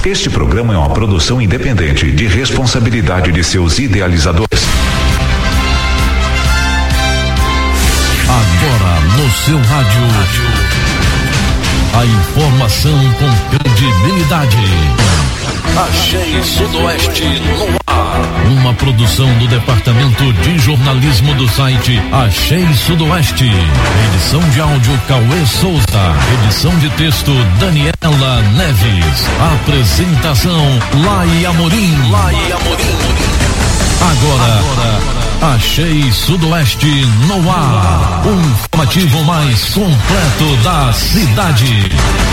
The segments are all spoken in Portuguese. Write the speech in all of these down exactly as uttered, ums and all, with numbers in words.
Este programa é uma produção independente de responsabilidade de seus idealizadores. Agora no seu rádio, a informação com credibilidade. Achei Sudoeste no ar. Uma produção do Departamento de Jornalismo do site Achei Sudoeste. Edição de áudio Cauê Souza. Edição de texto Daniela Neves. Apresentação Lai Amorim. Lai Amorim. Agora, Agora, Achei Sudoeste no ar. Um informativo mais completo da cidade.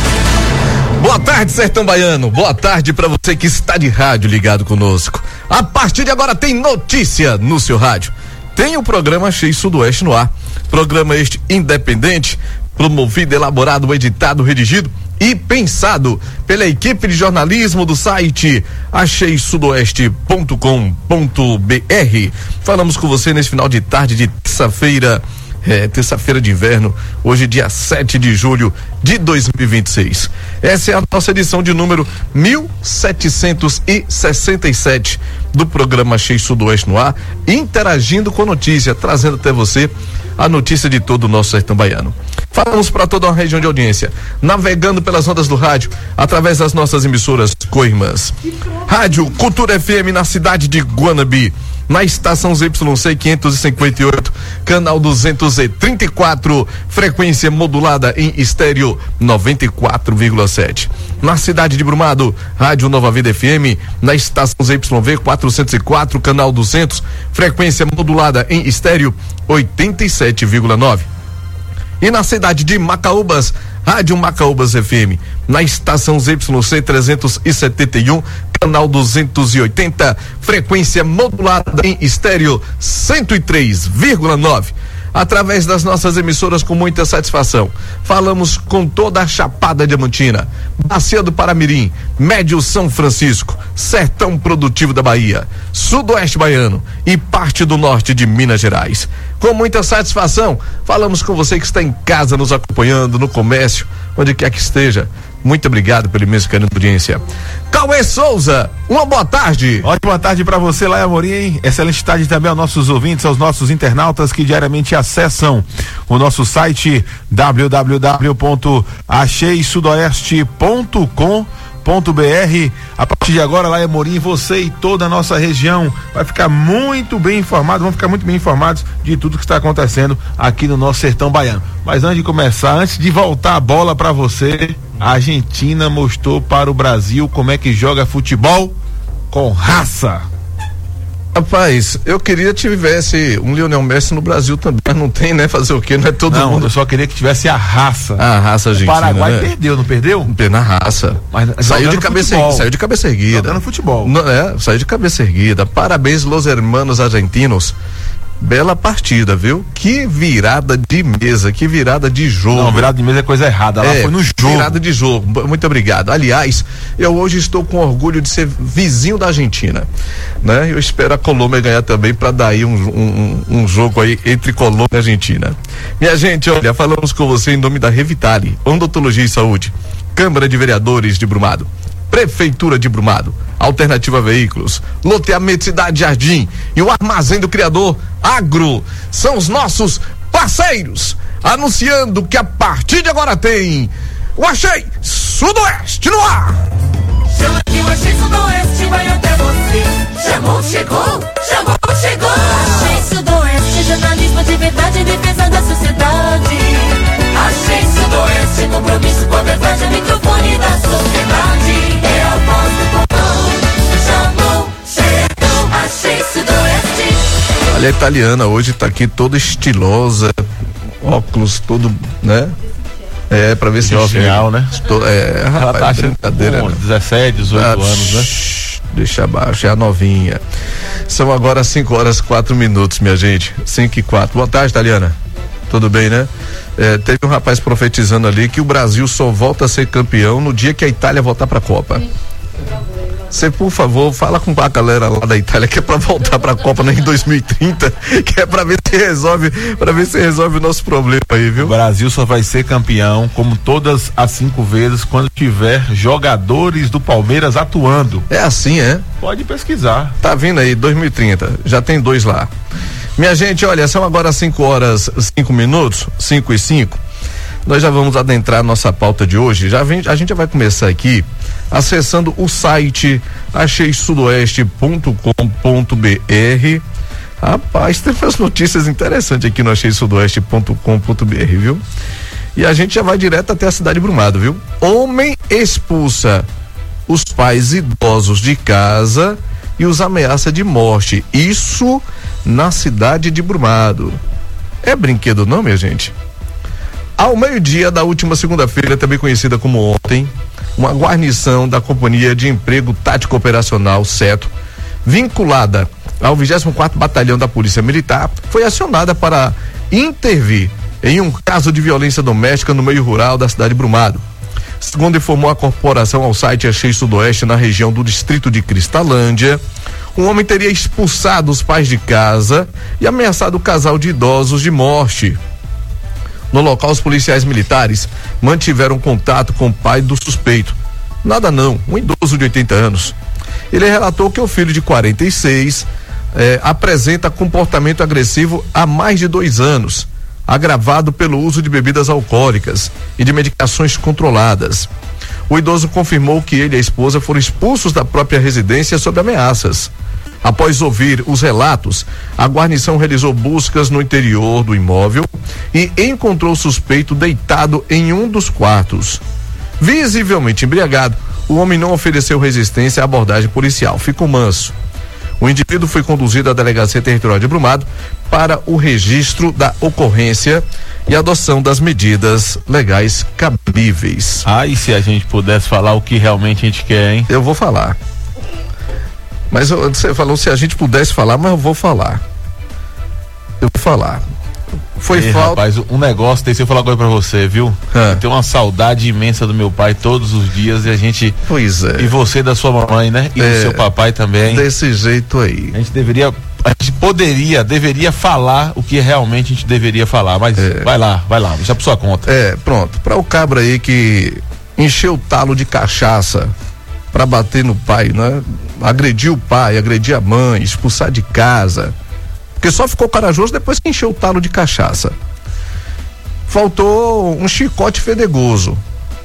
Boa tarde, Sertão Baiano. Boa tarde para você que está de rádio ligado conosco. A partir de agora tem notícia no seu rádio. Tem o programa Achei Sudoeste no ar. Programa este independente, promovido, elaborado, editado, redigido e pensado pela equipe de jornalismo do site achei sudoeste ponto com ponto br. Falamos com você nesse final de tarde de terça-feira, é, terça-feira de inverno, hoje dia sete de julho de dois mil e vinte e seis. Essa é a nossa edição de número mil setecentos e sessenta e sete do programa Achei Sudoeste no ar, interagindo com notícia, trazendo até você a notícia de todo o nosso sertão baiano. Falamos para toda uma região de audiência, navegando pelas ondas do rádio, através das nossas emissoras co-irmãs. Rádio Cultura F M na cidade de Guanabi, na estação Z Y C quinhentos e cinquenta e oito, canal duzentos e trinta e quatro, frequência modulada em estéreo noventa e quatro vírgula sete. Na cidade de Brumado, Rádio Nova Vida F M, na estação Z Y V quatrocentos e quatro, canal duzentos, frequência modulada em estéreo oitenta e sete vírgula nove. E na cidade de Macaúbas, Rádio Macaúbas F M, na estação Z Y C trezentos e setenta e um, canal duzentos e oitenta, frequência modulada em estéreo cento e três vírgula nove. Através das nossas emissoras, com muita satisfação, falamos com toda a Chapada Diamantina, Bacia do Paramirim, Médio São Francisco, Sertão Produtivo da Bahia, Sudoeste Baiano e parte do norte de Minas Gerais. Com muita satisfação, falamos com você que está em casa nos acompanhando, no comércio, onde quer que esteja. Muito obrigado pelo imenso carinho da audiência. Cauê Souza, uma boa tarde. Ótima tarde para você, Lai Amorim. Excelente tarde também aos nossos ouvintes, aos nossos internautas que diariamente acessam o nosso site w w w ponto achei sudoeste ponto com ponto br. A partir de agora, Lai Amorim, você e toda a nossa região vai ficar muito bem informado, vão ficar muito bem informados de tudo que está acontecendo aqui no nosso sertão baiano. Mas antes de começar, antes de voltar a bola para você, a Argentina mostrou para o Brasil como é que joga futebol com raça. Rapaz, eu queria que tivesse um Lionel Messi no Brasil também, mas não tem, né? Fazer o quê? Não é todo não, mundo. Eu só queria que tivesse a raça. A raça argentina. O Paraguai né? perdeu, não perdeu? Na raça. Mas, saiu de cabeça erguida. Saiu de cabeça erguida. Jogando futebol. Não, é, saiu de cabeça erguida. Parabéns, los hermanos argentinos. Bela partida, viu? Que virada de mesa, que virada de jogo. Não, virada de mesa é coisa errada, ela é, foi no jogo. Virada de jogo, muito obrigado. Aliás, eu hoje estou com orgulho de ser vizinho da Argentina, né? Eu espero a Colômbia ganhar também para dar aí um, um, um jogo aí entre Colômbia e Argentina. Minha gente, olha, falamos com você em nome da Revitale, Odontologia e Saúde, Câmara de Vereadores de Brumado, Prefeitura de Brumado, Alternativa Veículos, Loteamento Cidade Jardim e o Armazém do Criador Agro são os nossos parceiros, anunciando que a partir de agora tem o Achei Sudoeste no ar. Chama que o Achei Sudoeste vai até você. Chamou, chegou, chamou, chegou. Achei Sudoeste, jornalismo de verdade em defesa da sociedade. Achei Sudoeste, compromisso com a verdade, microfone da sociedade. É a voz do povão. Chamou, chegou, Achei Sudoeste. Olha, a italiana hoje tá aqui toda estilosa, óculos todo, né? É, pra ver se jovial, né? Estou, é, rapaz, ela tá achando bom, dezessete, dezoito ah, anos, né? Shh, deixa abaixo, é a novinha. São agora cinco horas quatro minutos, minha gente. cinco e quatro. Boa tarde, italiana. Tudo bem, né? É, teve um rapaz profetizando ali que o Brasil só volta a ser campeão no dia que a Itália voltar pra Copa. Você, por favor, fala com a galera lá da Itália que é pra voltar pra Copa, né, em dois mil e trinta, que é pra ver se resolve, pra ver se resolve o nosso problema aí, viu? O Brasil só vai ser campeão, como todas as cinco vezes, quando tiver jogadores do Palmeiras atuando. É assim, é? Pode pesquisar. Tá vindo aí, dois mil e trinta, já tem dois lá. Minha gente, olha, são agora cinco horas, cinco minutos, cinco e cinco. Nós já vamos adentrar a nossa pauta de hoje. Já vem, a gente já vai começar aqui acessando o site achei sudoeste ponto com ponto b r. Rapaz, tem umas notícias interessantes aqui no achei sudoeste ponto com ponto b r, viu? E a gente já vai direto até a cidade de Brumado, viu? Homem expulsa os pais idosos de casa e os ameaça de morte. Isso na cidade de Brumado. É brinquedo não, minha gente? Ao meio-dia da última segunda-feira, também conhecida como ontem, uma guarnição da Companhia de Emprego Tático Operacional, CETO, vinculada ao vigésimo quarto Batalhão da Polícia Militar, foi acionada para intervir em um caso de violência doméstica no meio rural da cidade de Brumado. Segundo informou a corporação ao site Achei Sudoeste, na região do distrito de Cristalândia, um homem teria expulsado os pais de casa e ameaçado o casal de idosos de morte. No local, os policiais militares mantiveram contato com o pai do suspeito. Nada não, um idoso de oitenta anos. Ele relatou que o filho de quarenta e seis eh, apresenta comportamento agressivo há mais de dois anos, agravado pelo uso de bebidas alcoólicas e de medicações controladas. O idoso confirmou que ele e a esposa foram expulsos da própria residência sob ameaças. Após ouvir os relatos, a guarnição realizou buscas no interior do imóvel e encontrou o suspeito deitado em um dos quartos. Visivelmente embriagado, o homem não ofereceu resistência à abordagem policial, ficou manso. O indivíduo foi conduzido à Delegacia Territorial de Brumado para o registro da ocorrência e adoção das medidas legais cabíveis. Ah, e se a gente pudesse falar o que realmente a gente quer, hein? Eu vou falar. Mas eu, você falou se a gente pudesse falar, mas eu vou falar. Eu vou falar. Foi Ei, falta. Rapaz, um negócio desse eu falar agora pra você, viu? Ah. Eu tenho uma saudade imensa do meu pai todos os dias e a gente. Pois é. E você da sua mamãe, né? E É, do seu papai também. Desse jeito aí. A gente deveria. A gente poderia, deveria falar o que realmente a gente deveria falar, mas É. vai lá, vai lá, deixa por sua conta. É, pronto. Pra o cabra aí que encheu o talo de cachaça pra bater no pai, né? Agredir o pai, agredir a mãe, expulsar de casa. Porque só ficou corajoso depois que encheu o talo de cachaça. Faltou um chicote fedegoso.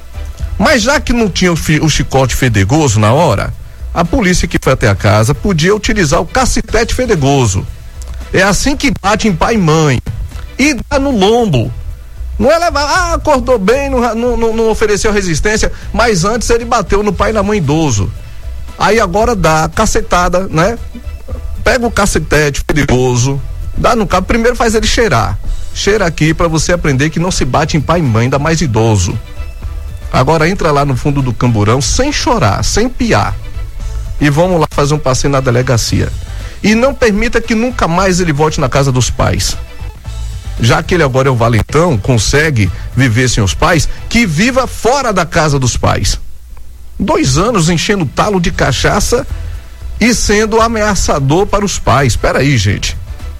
Mas já que não tinha o, fi, o chicote fedegoso na hora, a polícia que foi até a casa podia utilizar o cacetete fedegoso. É assim que bate em pai e mãe. E dá no lombo. Não é levar, ah, acordou bem, não, não, não ofereceu resistência, mas antes ele bateu no pai e na mãe idoso. Aí agora dá cacetada, né? Pega o cacetete perigoso, dá no cabo, primeiro faz ele cheirar. Cheira aqui pra você aprender que não se bate em pai e mãe, ainda mais idoso. Agora entra lá no fundo do camburão sem chorar, sem piar. E vamos lá fazer um passeio na delegacia. E não permita que nunca mais ele volte na casa dos pais. Já que ele agora é o valentão, consegue viver sem os pais, que viva fora da casa dos pais. Dois anos enchendo talo de cachaça e sendo ameaçador para os pais. Espera aí, gente.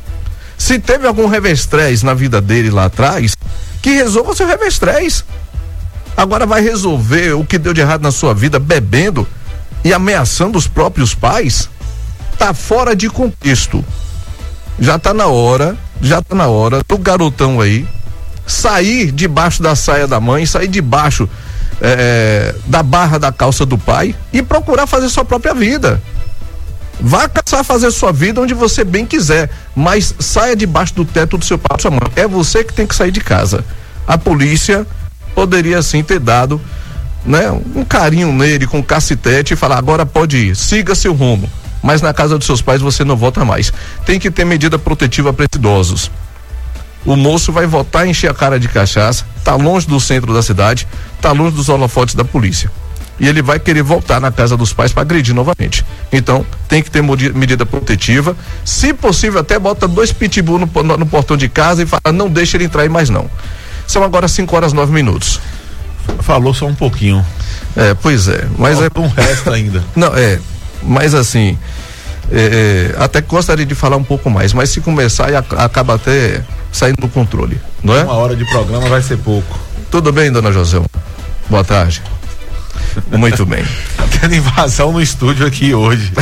Se teve algum revestrez na vida dele lá atrás, que resolva o seu revestrez. Agora vai resolver o que deu de errado na sua vida bebendo e ameaçando os próprios pais? Tá fora de contexto. Já tá na hora, já tá na hora do garotão aí sair debaixo da saia da mãe, sair debaixo é, da barra da calça do pai e procurar fazer sua própria vida. Vá caçar fazer sua vida onde você bem quiser, mas saia debaixo do teto do seu pai e sua mãe. É você que tem que sair de casa. A polícia poderia sim ter dado, né, um carinho nele com cacetete e falar: agora pode ir, siga seu rumo, mas na casa dos seus pais você não volta mais. Tem que ter medida protetiva para idosos. O moço vai voltar a encher a cara de cachaça, tá longe do centro da cidade, tá longe dos holofotes da polícia. E ele vai querer voltar na casa dos pais para agredir novamente. Então, tem que ter medida protetiva. Se possível, até bota dois pitbull no, no, no portão de casa e fala: não deixa ele entrar aí mais não. São agora cinco horas nove minutos. Falou só um pouquinho. É, pois é. Mas Falta é um resto ainda. Não, é. Mas assim, é, até gostaria de falar um pouco mais, mas se começar acaba até saindo do controle, não é? Uma hora de programa vai ser pouco. Tudo bem, dona José? Boa tarde. Muito bem. Tá tendo invasão no estúdio aqui hoje.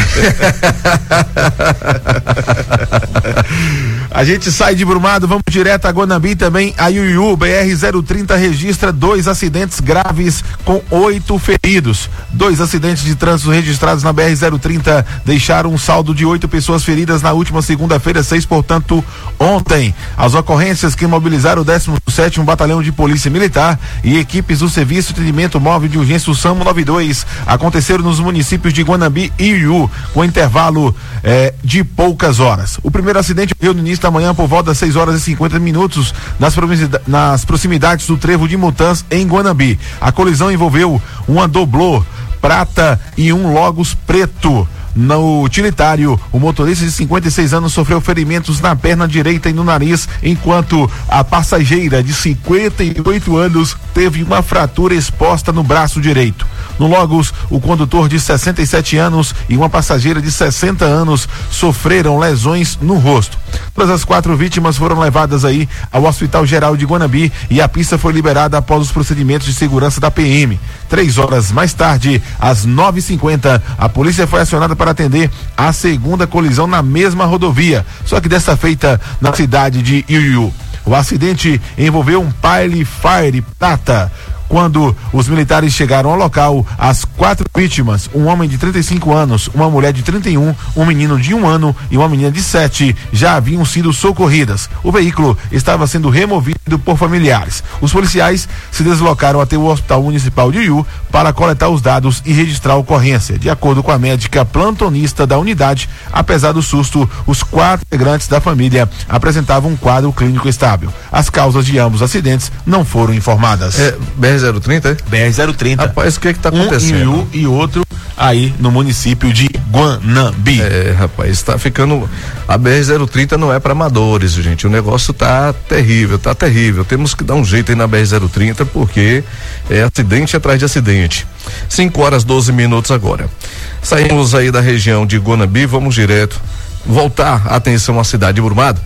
A gente sai de Brumado, vamos direto a Guanambi também. A Iuiú, B R zero trinta registra dois acidentes graves com oito feridos. Dois acidentes de trânsito registrados na B R zero trinta deixaram um saldo de oito pessoas feridas na última segunda-feira, seis, portanto, ontem. As ocorrências que mobilizaram o décimo sétimo Batalhão de Polícia Militar e equipes do Serviço de Atendimento Móvel de Urgência, o SAMU noventa e dois, aconteceram nos municípios de Guanambi e Iuiú, com intervalo eh, de poucas horas. O primeiro acidente ocorreu no início da manhã por volta das seis horas e cinquenta minutos nas, nas proximidades do trevo de Mutãs, em Guanambi. A colisão envolveu uma doblô prata e um Logos preto. No utilitário, o motorista de cinquenta e seis anos sofreu ferimentos na perna direita e no nariz, enquanto a passageira de cinquenta e oito anos teve uma fratura exposta no braço direito. No Logos, o condutor de sessenta e sete anos e uma passageira de sessenta anos sofreram lesões no rosto. Todas as quatro vítimas foram levadas aí ao Hospital Geral de Guanambi e a pista foi liberada após os procedimentos de segurança da P M. Três horas mais tarde, às nove e cinquenta, a polícia foi acionada para atender a segunda colisão na mesma rodovia, só que desta feita na cidade de Iuiú. O acidente envolveu um Pilot Fire prata. Quando os militares chegaram ao local, as quatro vítimas, um homem de trinta e cinco anos, uma mulher de trinta e um, um menino de um ano e uma menina de sete, já haviam sido socorridas. O veículo estava sendo removido por familiares. Os policiais se deslocaram até o Hospital Municipal de Iuiú para coletar os dados e registrar a ocorrência. De acordo com a médica plantonista da unidade, apesar do susto, os quatro integrantes da família apresentavam um quadro clínico estável. As causas de ambos os acidentes não foram informadas. É, B R zero trinta, é? B R zero trinta. Rapaz, o que é que tá acontecendo? Um em Iuiú e outro aí no município de Guanambi. É, rapaz, tá ficando, a B R zero trinta não é para amadores, gente, o negócio tá terrível, tá terrível, temos que dar um jeito aí na B R zero trinta, porque é acidente atrás de acidente. cinco horas doze minutos agora. Saímos aí da região de Guanambi, vamos direto, voltar a atenção à cidade de Brumado.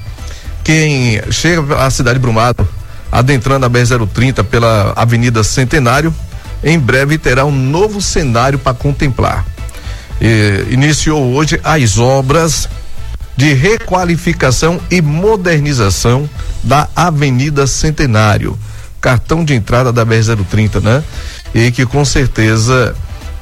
Quem chega à cidade de Brumado, adentrando a B R zero trinta pela Avenida Centenário, em breve terá um novo cenário para contemplar. E, iniciou hoje as obras de requalificação e modernização da Avenida Centenário, cartão de entrada da B R zero trinta, né? E que com certeza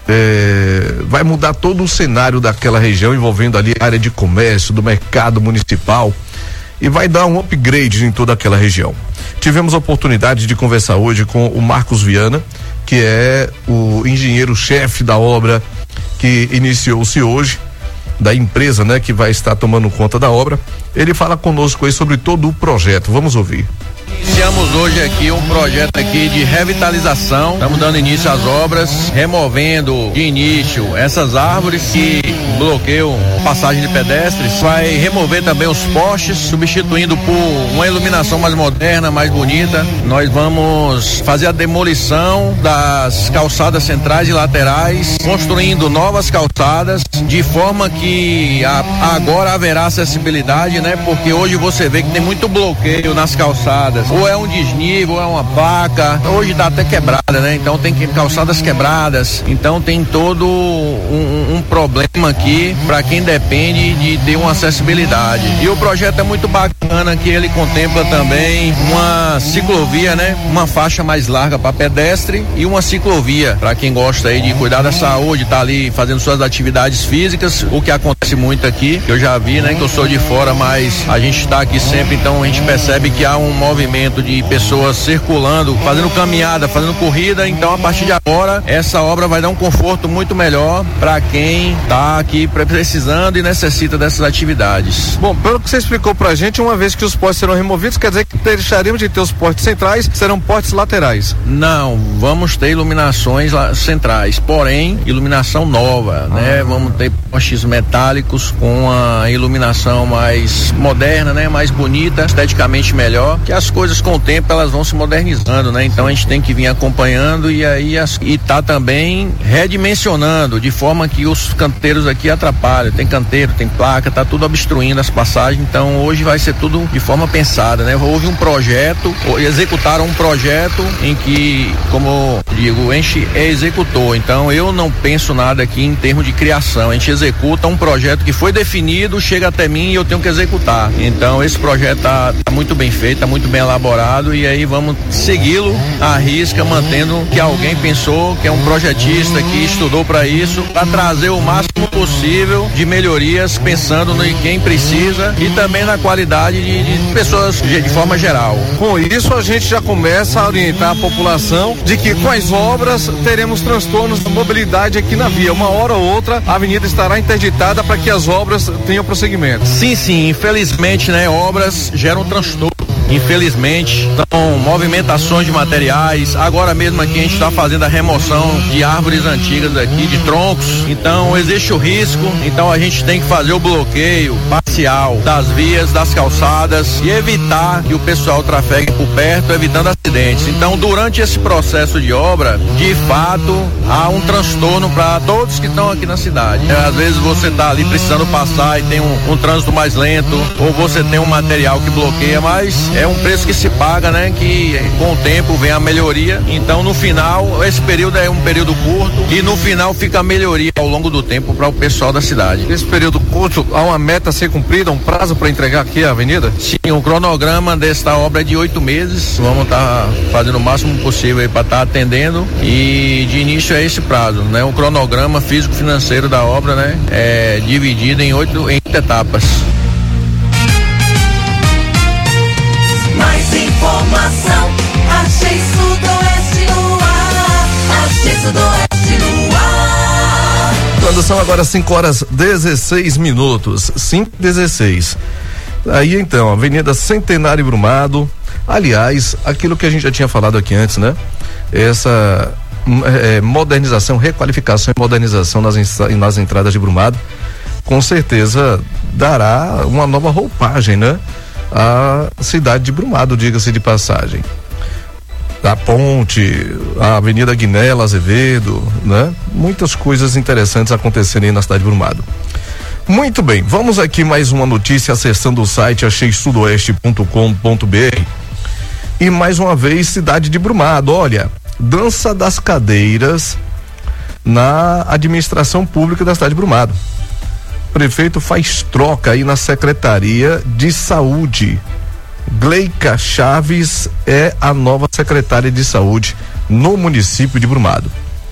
é, vai mudar todo o cenário daquela região, envolvendo ali a área de comércio, do mercado municipal, e vai dar um upgrade em toda aquela região. Tivemos a oportunidade de conversar hoje com o Marcos Viana, que é o engenheiro-chefe da obra que iniciou-se hoje, da empresa, né, que vai estar tomando conta da obra. Ele fala conosco aí sobre todo o projeto. Vamos ouvir. Iniciamos hoje aqui um projeto aqui de revitalização. Estamos dando início às obras, removendo de início essas árvores que bloqueiam a passagem de pedestres. Vai remover também os postes, substituindo por uma iluminação mais moderna, mais bonita. Nós vamos fazer a demolição das calçadas centrais e laterais, construindo novas calçadas, de forma que a, agora haverá acessibilidade, né? Porque hoje você vê que tem muito bloqueio nas calçadas. Ou é um desnível, ou é uma placa, hoje tá até quebrada, né? Então tem que, calçadas quebradas, então tem todo um, um problema aqui para quem depende de ter uma acessibilidade. E o projeto é muito bacana, que ele contempla também uma ciclovia, né? Uma faixa mais larga para pedestre e uma ciclovia para quem gosta aí de cuidar da saúde, tá ali fazendo suas atividades físicas, o que acontece muito aqui, que eu já vi, né? Que eu sou de fora, mas a gente está aqui sempre, então a gente percebe que há um movimento de pessoas circulando, fazendo caminhada, fazendo corrida. Então a partir de agora essa obra vai dar um conforto muito melhor para quem está aqui precisando e necessita dessas atividades. Bom, pelo que você explicou pra gente, uma vez que os postes serão removidos, quer dizer que deixaríamos de ter os postes centrais, serão postes laterais? Não, vamos ter iluminações centrais, porém iluminação nova, ah. né? Vamos ter postes metálicos com uma iluminação mais moderna, né? Mais bonita, esteticamente melhor, que as coisas coisas com o tempo elas vão se modernizando, né? Então a gente tem que vir acompanhando e aí as, e tá também redimensionando de forma que os canteiros aqui atrapalham. Tem canteiro, tem placa, tá tudo obstruindo as passagens. Então hoje vai ser tudo de forma pensada, né? Houve um projeto, executaram um projeto em que, como digo, a gente é executor. Então eu não penso nada aqui em termos de criação. A gente executa um projeto que foi definido, chega até mim e eu tenho que executar. Então esse projeto tá, tá muito bem feito, tá muito bem elaborado e aí vamos segui-lo à risca, mantendo que alguém pensou, que é um projetista que estudou para isso, para trazer o máximo possível de melhorias, pensando em quem precisa e também na qualidade de, de pessoas de, de forma geral. Com isso a gente já começa a orientar a população de que com as obras teremos transtornos da mobilidade aqui na via. Uma hora ou outra a avenida estará interditada para que as obras tenham prosseguimento. Sim, sim, infelizmente, né, obras geram transtorno. Infelizmente, são movimentações de materiais. Agora mesmo aqui a gente está fazendo a remoção de árvores antigas aqui, de troncos. Então existe o risco. Então a gente tem que fazer o bloqueio parcial das vias, das calçadas e evitar que o pessoal trafegue por perto, evitando acidentes. Então durante esse processo de obra, de fato, há um transtorno para todos que estão aqui na cidade. É, às vezes você está ali precisando passar e tem um, um trânsito mais lento, ou você tem um material que bloqueia, mas é um preço que se paga, né? Que com o tempo vem a melhoria. Então no final, esse período é um período curto e no final fica a melhoria ao longo do tempo para o pessoal da cidade. Nesse período curto, há uma meta a ser cumprida, um prazo para entregar aqui a avenida? Sim, o cronograma desta obra é de oito meses. Vamos estar tá fazendo o máximo possível para estar tá atendendo e de início é esse prazo, né? O cronograma físico-financeiro da obra, né? É dividido em oito, em oito etapas. Mais informação, Achei Sudoeste no ar, Achei Sudoeste no ar. Quando são agora cinco horas dezesseis minutos, cinco e dezesseis. Aí então, Avenida Centenário Brumado, aliás, aquilo que a gente já tinha falado aqui antes, né? Essa é, modernização, requalificação e modernização nas, nas entradas de Brumado, com certeza dará uma nova roupagem, né? A cidade de Brumado, diga-se de passagem. A ponte, a Avenida Guinela Azevedo, né? Muitas coisas interessantes acontecerem na cidade de Brumado. Muito bem, vamos aqui mais uma notícia acessando o site achei sudoeste ponto com ponto br. E mais uma vez, cidade de Brumado, olha, dança das cadeiras na administração pública da cidade de Brumado. O prefeito faz troca aí na Secretaria de Saúde. Gleica Chaves é a nova secretária de Saúde no município de Brumado.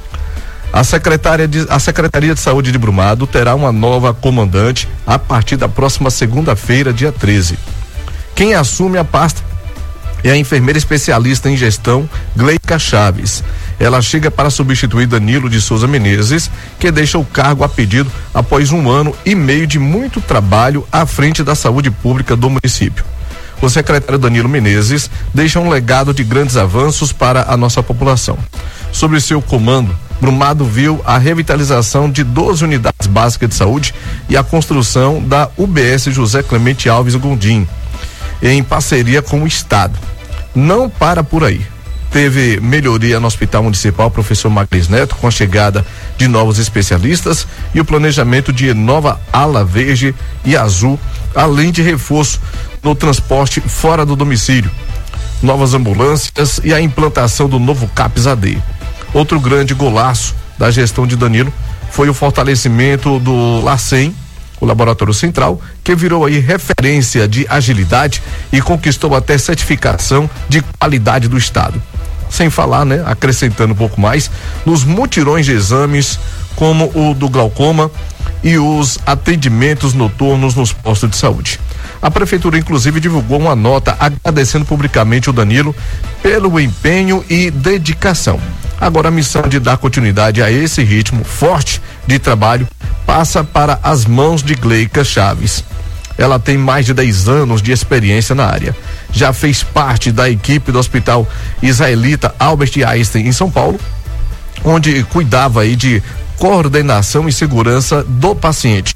A, secretária de, a Secretaria de Saúde de Brumado terá uma nova comandante a partir da próxima segunda-feira, dia treze. Quem assume a pasta é a enfermeira especialista em gestão Gleica Chaves. Ela chega para substituir Danilo de Souza Menezes, que deixa o cargo a pedido após um ano e meio de muito trabalho à frente da saúde pública do município. O secretário Danilo Menezes deixa um legado de grandes avanços para a nossa população. Sob seu comando, Brumado viu a revitalização de doze unidades básicas de saúde e a construção da U B S José Clemente Alves Gondim, em parceria com o Estado. Não para por aí. Teve melhoria no Hospital Municipal Professor Macris Neto, com a chegada de novos especialistas e o planejamento de nova ala verde e azul, além de reforço no transporte fora do domicílio, novas ambulâncias e a implantação do novo CAPS A D. Outro grande golaço da gestão de Danilo foi o fortalecimento do LACEN, o Laboratório Central, que virou aí referência de agilidade e conquistou até certificação de qualidade do Estado. Sem falar, né, acrescentando um pouco mais, nos mutirões de exames, como o do glaucoma e os atendimentos noturnos nos postos de saúde. A prefeitura, inclusive, divulgou uma nota agradecendo publicamente o Danilo pelo empenho e dedicação. Agora a missão de dar continuidade a esse ritmo forte de trabalho passa para as mãos de Gleica Chaves. Ela tem mais de dez anos de experiência na área. Já fez parte da equipe do Hospital Israelita Albert Einstein em São Paulo, onde cuidava aí de coordenação e segurança do paciente.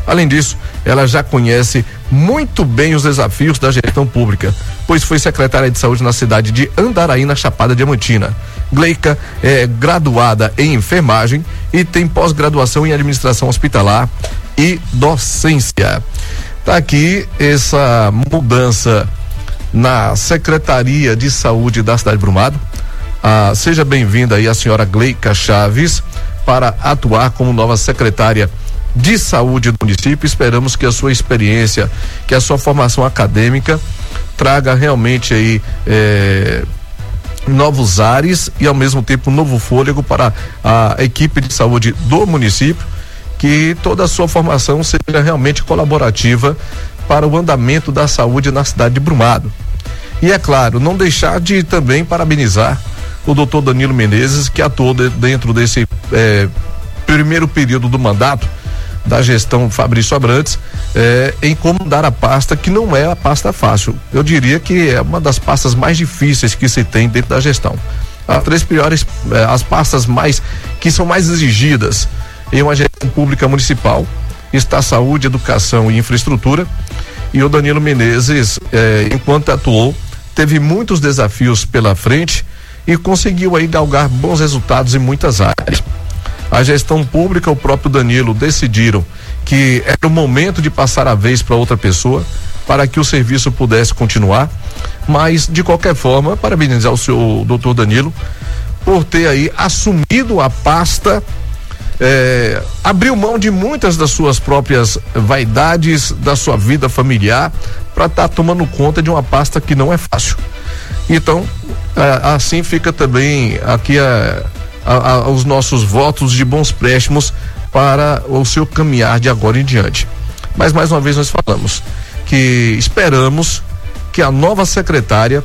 Além disso, ela já conhece muito bem os desafios da gestão pública, pois foi secretária de saúde na cidade de Andaraí, na Chapada Diamantina. Gleica é graduada em enfermagem e tem pós-graduação em administração hospitalar e docência. Tá aqui essa mudança na Secretaria de Saúde da cidade de Brumado. Ah, seja bem-vinda aí a senhora Gleica Chaves para atuar como nova secretária de saúde do município. Esperamos que a sua experiência, que a sua formação acadêmica traga realmente aí eh, novos ares e ao mesmo tempo novo fôlego para a equipe de saúde do município, que toda a sua formação seja realmente colaborativa para o andamento da saúde na cidade de Brumado. E é claro, não deixar de também parabenizar o doutor Danilo Menezes, que atuou de, dentro desse eh, primeiro período do mandato da gestão Fabrício Abrantes, eh, em comandar a pasta, que não é a pasta fácil. Eu diria que é uma das pastas mais difíceis que se tem dentro da gestão. As três piores, eh, as pastas mais que são mais exigidas em uma gestão pública municipal está saúde, educação e infraestrutura. E o Danilo Menezes, eh, enquanto atuou, teve muitos desafios pela frente e conseguiu aí galgar bons resultados em muitas áreas. A gestão pública, o próprio Danilo decidiram que era o momento de passar a vez para outra pessoa, para que o serviço pudesse continuar, mas de qualquer forma, parabenizar o senhor doutor Danilo por ter aí assumido a pasta, eh, abriu mão de muitas das suas próprias vaidades, da sua vida familiar, para estar tá tomando conta de uma pasta que não é fácil. Então, eh, assim fica também aqui a A, a, os nossos votos de bons préstimos para o seu caminhar de agora em diante. Mas mais uma vez nós falamos que esperamos que a nova secretária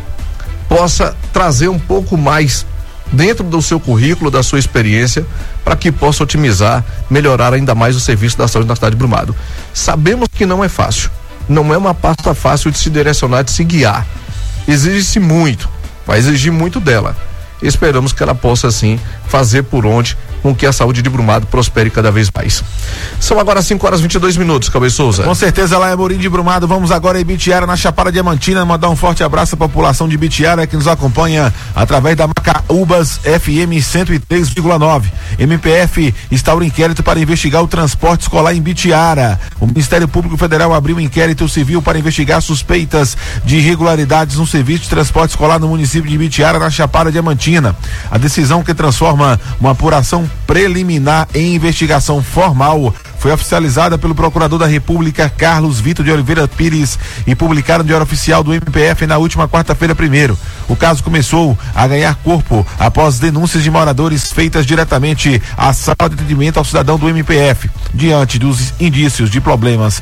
possa trazer um pouco mais dentro do seu currículo, da sua experiência, para que possa otimizar, melhorar ainda mais o serviço da saúde na cidade de Brumado. Sabemos que não é fácil, não é uma pasta fácil de se direcionar, de se guiar. Exige-se muito, vai exigir muito dela. Esperamos que ela possa, sim, fazer por onde com que a saúde de Brumado prospere cada vez mais. São agora cinco horas e vinte e dois minutos, Cauê Souza. Com certeza, lá é Amorim de Brumado. Vamos agora em Ibitiara, na Chapada Diamantina, mandar um forte abraço à população de Ibitiara que nos acompanha através da Macaúbas F M cento e três vírgula nove. M P F instaura inquérito para investigar o transporte escolar em Ibitiara. O Ministério Público Federal abriu um inquérito civil para investigar suspeitas de irregularidades no serviço de transporte escolar no município de Ibitiara, na Chapada Diamantina. A decisão, que transforma uma apuração preliminar em investigação formal, foi oficializada pelo Procurador da República, Carlos Vitor de Oliveira Pires, e publicada no Diário Oficial do M P F na última quarta-feira primeiro. O caso começou a ganhar corpo após denúncias de moradores feitas diretamente à sala de atendimento ao cidadão do M P F. Diante dos indícios de problemas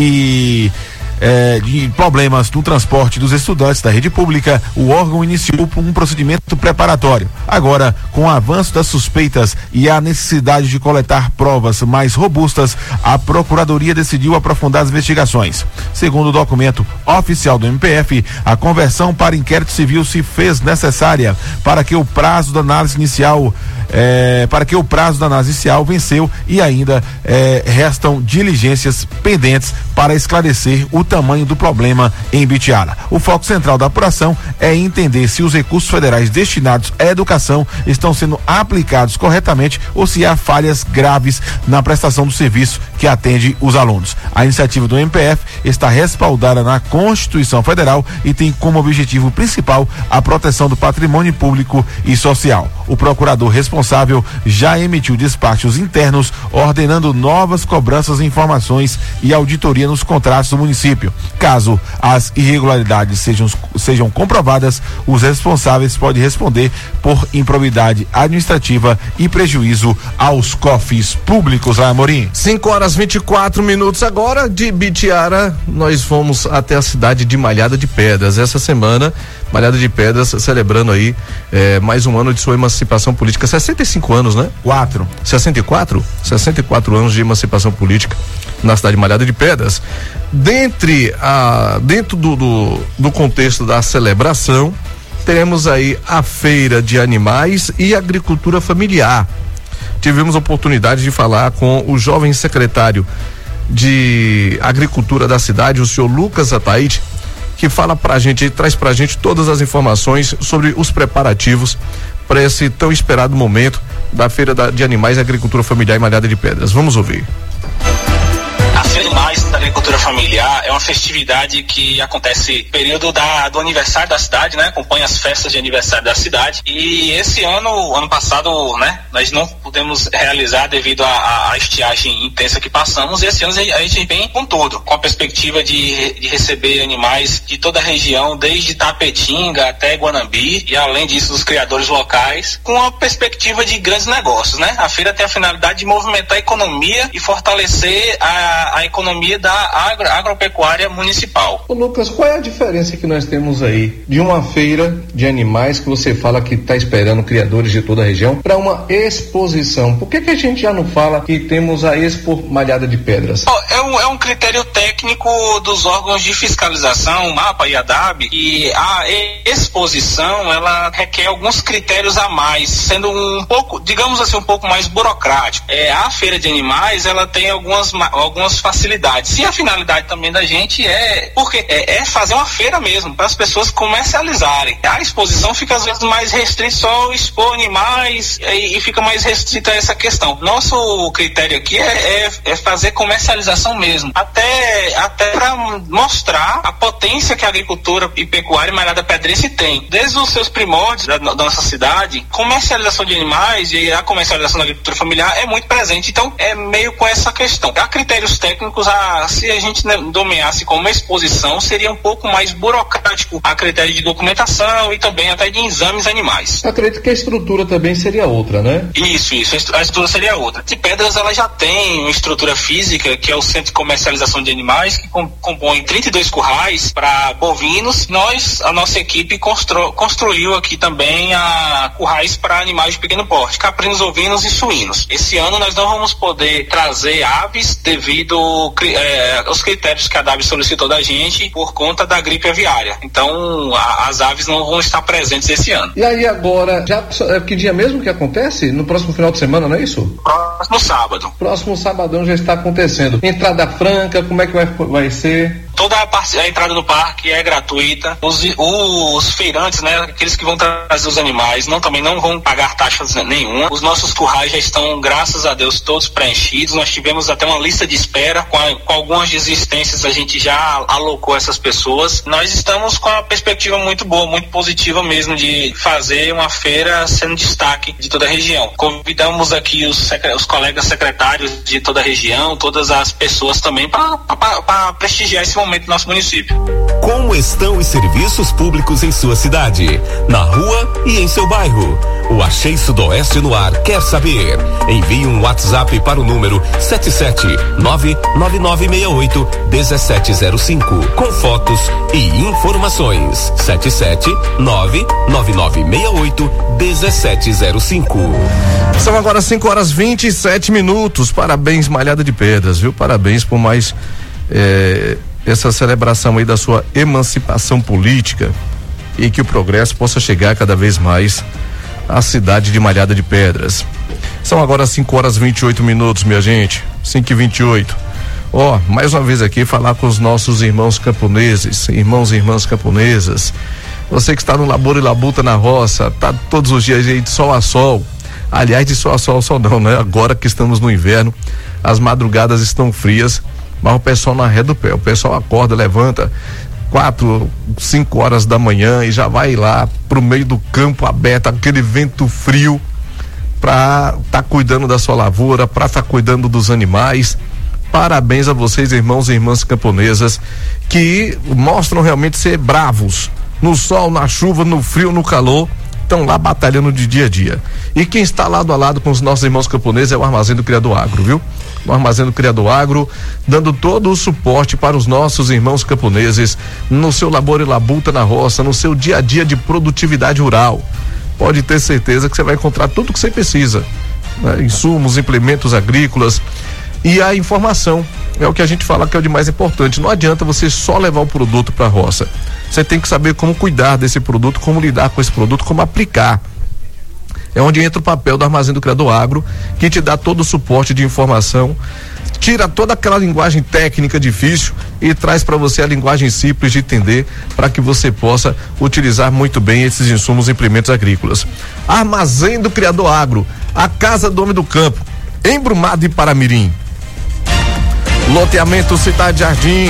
e É, de problemas no transporte dos estudantes da rede pública, o órgão iniciou um procedimento preparatório. Agora, com o avanço das suspeitas e a necessidade de coletar provas mais robustas, a Procuradoria decidiu aprofundar as investigações. Segundo o documento oficial do M P F, a conversão para inquérito civil se fez necessária para que o prazo da análise inicial É, para que o prazo da análise inicial venceu e ainda é, restam diligências pendentes para esclarecer o tamanho do problema em Ibitiara. O foco central da apuração é entender se os recursos federais destinados à educação estão sendo aplicados corretamente ou se há falhas graves na prestação do serviço que atende os alunos. A iniciativa do M P F está respaldada na Constituição Federal e tem como objetivo principal a proteção do patrimônio público e social. O procurador responsável já emitiu despachos internos ordenando novas cobranças, informações e auditoria nos contratos do município. Caso as irregularidades sejam, sejam comprovadas, os responsáveis podem responder por improbidade administrativa e prejuízo aos cofres públicos. Lá, Amorim. cinco horas e vinte e quatro minutos agora. De Ibitiara, nós fomos até a cidade de Malhada de Pedras. Essa semana, Malhada de Pedras celebrando aí eh, mais um ano de sua emancipação política. sessenta e cinco anos, né? Quatro. sessenta e quatro? sessenta e quatro anos de emancipação política na cidade de Malhada de Pedras. Dentre a, dentro do, do, do contexto da celebração, teremos aí a feira de animais e agricultura familiar. Tivemos a oportunidade de falar com o jovem secretário de Agricultura da cidade, o senhor Lucas Ataíde, que fala pra gente, traz pra gente todas as informações sobre os preparativos para esse tão esperado momento da Feira da, de Animais e Agricultura Familiar em Malhada de Pedras. Vamos ouvir. A Feira de Animais da Agricultura Familiar é uma festividade que acontece no período da, do aniversário da cidade, né? Acompanha as festas de aniversário da cidade. E esse ano, ano passado, né? Nós não pudemos realizar devido à estiagem intensa que passamos. E esse ano a gente vem com tudo, com a perspectiva de, de receber animais de toda a região, desde Tapetinga até Guanambi, e além disso, os criadores locais, com a perspectiva de grandes negócios, né? A feira tem a finalidade de movimentar a economia e fortalecer a, a economia da agro, agropecuária municipal. Ô Lucas, qual é a diferença que nós temos aí de uma feira de animais que você fala que está esperando criadores de toda a região para uma exposição? Por que que a gente já não fala que temos a Expo Malhada de Pedras? Oh, é, um, é um critério técnico dos órgãos de fiscalização, MAPA e ADAB, e a exposição, ela requer alguns critérios a mais, sendo um pouco, digamos assim, um pouco mais burocrático. É, a feira de animais, ela tem algumas, algumas facilidades. E a finalidade também da gente é, porque é, é fazer uma feira mesmo, para as pessoas comercializarem. A exposição fica às vezes mais restrita, só expor animais, e, e fica mais restrita a essa questão. Nosso critério aqui é, é, é fazer comercialização mesmo, até, até para mostrar a potência que a agricultura e pecuária em Malhada Pedrense tem. Desde os seus primórdios da, da nossa cidade, comercialização de animais e a comercialização da agricultura familiar é muito presente. Então, é meio com essa questão. Há critérios técnicos, a, se a gente nomeasse como exposição, seria um pouco mais burocrático a critério de documentação e também até de exames animais. Eu acredito que a estrutura também seria outra, né? Isso, isso. A estrutura seria outra. De Pedras, ela já tem uma estrutura física, que é o Centro de Comercialização de Animais, que com, compõe trinta e dois currais para bovinos. Nós, a nossa equipe, constru, construiu aqui também a currais para animais de pequeno porte, caprinos, ovinos e suínos. Esse ano nós não vamos poder trazer aves devido é, aos critérios que a ADAB solicitou da gente por conta da gripe aviária. Então, a, as aves não vão estar presentes esse ano. E aí agora, já, que dia mesmo que acontece? No próximo final de semana, não é isso? Próximo sábado. Próximo sabadão já está acontecendo. Entrada franca, como é que vai, vai ser? Toda a, parte, a entrada do parque é gratuita. Os, os feirantes, né, aqueles que vão trazer os animais, não, também não vão pagar taxas nenhuma. Os nossos currais já estão, graças a Deus, todos preenchidos. Nós tivemos até uma lista de espera, com, a, com algumas desistências a gente já alocou essas pessoas. Nós estamos com uma perspectiva muito boa, muito positiva mesmo, de fazer uma feira sendo destaque de toda a região. Convidamos aqui os, os colegas secretários de toda a região, todas as pessoas também, para prestigiar esse momento no nosso município. Como estão os serviços públicos em sua cidade, na rua e em seu bairro? O Achei Sudoeste no Ar quer saber. Envie um WhatsApp para o número sete sete nove nove nove seis oito um sete zero cinco com fotos e informações. sete sete nove nove nove seis oito um sete zero cinco. São agora cinco horas e vinte e sete minutos. Parabéns, Malhada de Pedras, viu? Parabéns por mais é, essa celebração aí da sua emancipação política, e que o progresso possa chegar cada vez mais à cidade de Malhada de Pedras. São agora cinco horas e vinte e oito minutos, minha gente. cinco e vinte e oito. Ó, oh, mais uma vez aqui falar com os nossos irmãos camponeses, irmãos e irmãs camponesas. Você que está no labor e labuta na roça, tá todos os dias aí de sol a sol. Aliás, de sol a sol, sol não, né? Agora que estamos no inverno, as madrugadas estão frias, mas o pessoal não arreda o pé. O pessoal acorda, levanta quatro, cinco horas da manhã e já vai lá pro meio do campo aberto, aquele vento frio, pra tá cuidando da sua lavoura, pra tá cuidando dos animais. Parabéns a vocês, irmãos e irmãs camponesas, que mostram realmente ser bravos no sol, na chuva, no frio, no calor. Estão lá batalhando de dia a dia. E quem está lado a lado com os nossos irmãos camponeses é o Armazém do Criador Agro, viu? O Armazém do Criador Agro, dando todo o suporte para os nossos irmãos camponeses no seu labor e labuta na roça, no seu dia a dia de produtividade rural. Pode ter certeza que você vai encontrar tudo o que você precisa, né? Insumos, implementos agrícolas e a informação. É o que a gente fala que é o de mais importante. Não adianta você só levar o produto para a roça. Você tem que saber como cuidar desse produto, como lidar com esse produto, como aplicar. É onde entra o papel do Armazém do Criador Agro, que te dá todo o suporte de informação, tira toda aquela linguagem técnica difícil e traz para você a linguagem simples de entender, para que você possa utilizar muito bem esses insumos e implementos agrícolas. Armazém do Criador Agro, a casa do homem do campo, em Brumado e Paramirim. Loteamento Cidade Jardim,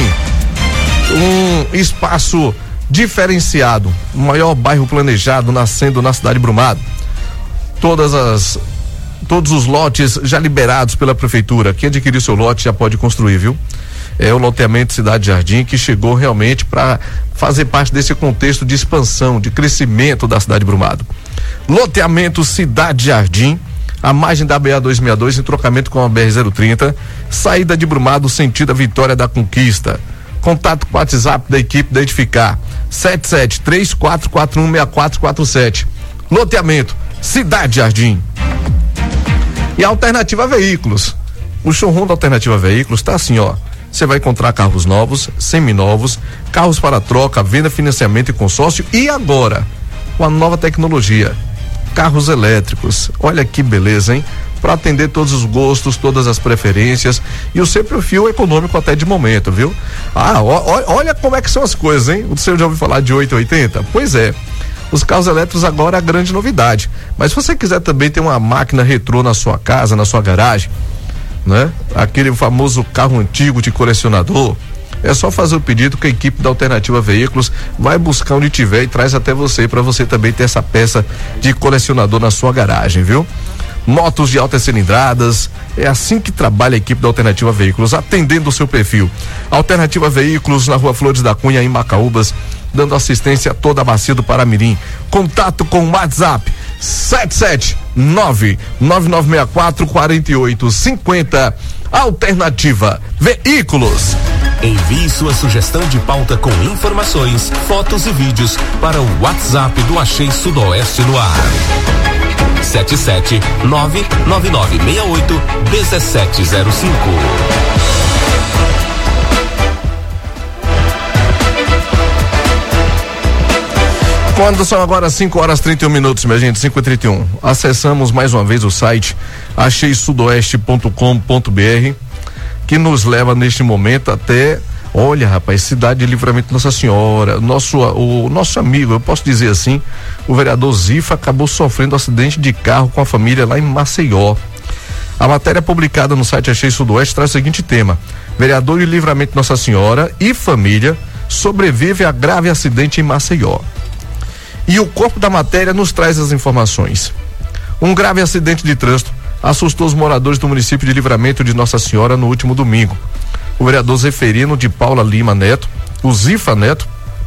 um espaço diferenciado, o maior bairro planejado nascendo na cidade de Brumado. Todas as todos os lotes já liberados pela prefeitura. Quem adquirir seu lote já pode construir, viu? É o loteamento Cidade Jardim, que chegou realmente para fazer parte desse contexto de expansão, de crescimento da cidade de Brumado. Loteamento Cidade Jardim, a margem da B A duzentos e sessenta e dois, em trocamento com a B R zero trinta, saída de Brumado, sentido a Vitória da Conquista. Contato com o WhatsApp da equipe da Edificar, sete sete três quatro quatro um seis quatro quatro sete. Loteamento Cidade Jardim. E a Alternativa Veículos, o showroom da Alternativa Veículos está assim, ó. Você vai encontrar carros novos, seminovos, carros para troca, venda, financiamento e consórcio, e agora, com a nova tecnologia, carros elétricos. Olha que beleza, hein? Para atender todos os gostos, todas as preferências e o seu perfil econômico até de momento, viu? Ah, ó, ó, olha como é que são as coisas, hein? O senhor já ouviu falar de oito oitenta? Pois é. Os carros elétricos agora é a grande novidade. Mas se você quiser também ter uma máquina retrô na sua casa, na sua garagem, né? Aquele famoso carro antigo de colecionador, é só fazer o pedido que a equipe da Alternativa Veículos vai buscar onde tiver e traz até você, para você também ter essa peça de colecionador na sua garagem, viu? Motos de altas cilindradas, é assim que trabalha a equipe da Alternativa Veículos, atendendo o seu perfil. Alternativa Veículos, na Rua Flores da Cunha, em Macaúbas, dando assistência a toda a bacia do Paramirim. Contato com o WhatsApp sete sete nove nove nove seis quatro quatro oito cinco zero. Alternativa Veículos. Envie sua sugestão de pauta com informações, fotos e vídeos para o WhatsApp do Achei Sudoeste no ar. sete sete nove nove nove seis oito um sete zero cinco. Quando são agora cinco horas e trinta e um minutos, minha gente, cinco e trinta e um. Acessamos mais uma vez o site achei sudoeste ponto com ponto br, que nos leva neste momento até, olha, rapaz, Cidade de Livramento Nossa Senhora. Nosso, o nosso amigo, eu posso dizer assim, o vereador Zifa acabou sofrendo um acidente de carro com a família lá em Maceió. A matéria publicada no site Achei Sudoeste traz o seguinte tema: vereador de Livramento Nossa Senhora e família sobrevive a grave acidente em Maceió. E o corpo da matéria nos traz as informações. Um grave acidente de trânsito assustou os moradores do município de Livramento de Nossa Senhora no último domingo. O vereador Zeferino de Paula Lima Neto, o Zifa Neto,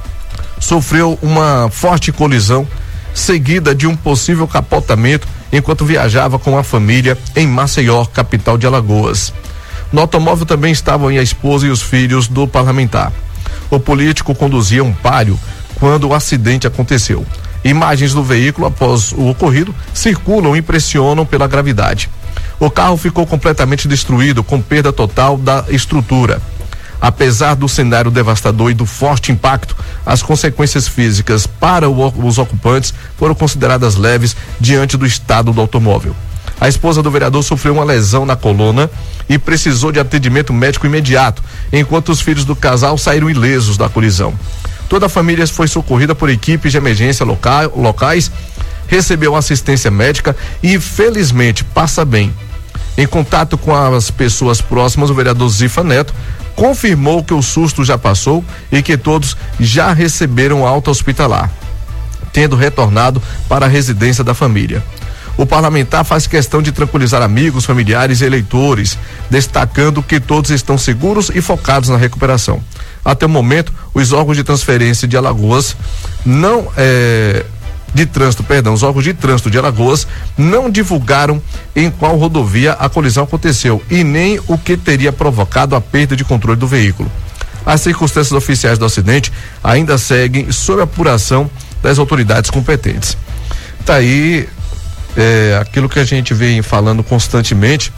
sofreu uma forte colisão seguida de um possível capotamento enquanto viajava com a família em Maceió, capital de Alagoas. No automóvel também estavam a esposa e os filhos do parlamentar. O político conduzia um Palio quando o acidente aconteceu. Imagens do veículo após o ocorrido circulam e impressionam pela gravidade. O carro ficou completamente destruído, com perda total da estrutura. Apesar do cenário devastador e do forte impacto, as consequências físicas para o, os ocupantes foram consideradas leves diante do estado do automóvel. A esposa do vereador sofreu uma lesão na coluna e precisou de atendimento médico imediato, enquanto os filhos do casal saíram ilesos da colisão. Toda a família foi socorrida por equipes de emergência local, locais, recebeu assistência médica e, felizmente, passa bem. Em contato com as pessoas próximas, o vereador Zifa Neto confirmou que o susto já passou e que todos já receberam alta hospitalar, tendo retornado para a residência da família. O parlamentar faz questão de tranquilizar amigos, familiares e eleitores, destacando que todos estão seguros e focados na recuperação. Até o momento, os órgãos de transferência de Alagoas não é, de trânsito, perdão, os órgãos de trânsito de Alagoas não divulgaram em qual rodovia a colisão aconteceu e nem o que teria provocado a perda de controle do veículo. As circunstâncias oficiais do acidente ainda seguem sob apuração das autoridades competentes. Tá aí é, aquilo que a gente vem falando constantemente.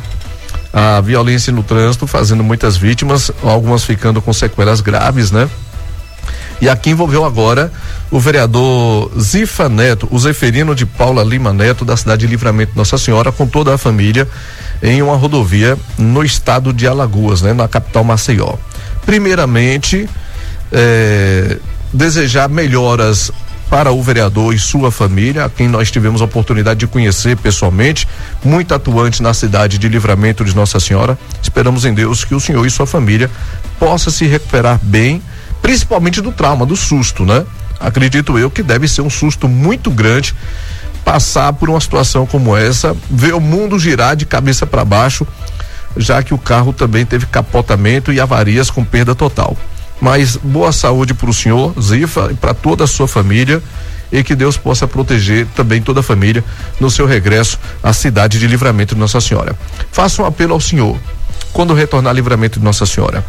A violência no trânsito fazendo muitas vítimas, algumas ficando com sequelas graves, né? E aqui envolveu agora o vereador Zifa Neto, o Zeferino de Paula Lima Neto, da cidade de Livramento Nossa Senhora, com toda a família, em uma rodovia no estado de Alagoas, né, na capital Maceió. Primeiramente, é, desejar melhoras para o vereador e sua família, a quem nós tivemos a oportunidade de conhecer pessoalmente, muito atuante na cidade de Livramento de Nossa Senhora. Esperamos em Deus que o senhor e sua família possa se recuperar bem, principalmente do trauma, do susto, né? Acredito eu que deve ser um susto muito grande passar por uma situação como essa, ver o mundo girar de cabeça para baixo, já que o carro também teve capotamento e avarias com perda total. Mas boa saúde para o senhor Zifa e para toda a sua família, e que Deus possa proteger também toda a família no seu regresso à cidade de Livramento de Nossa Senhora. Faço um apelo ao senhor, quando retornar a Livramento de Nossa Senhora,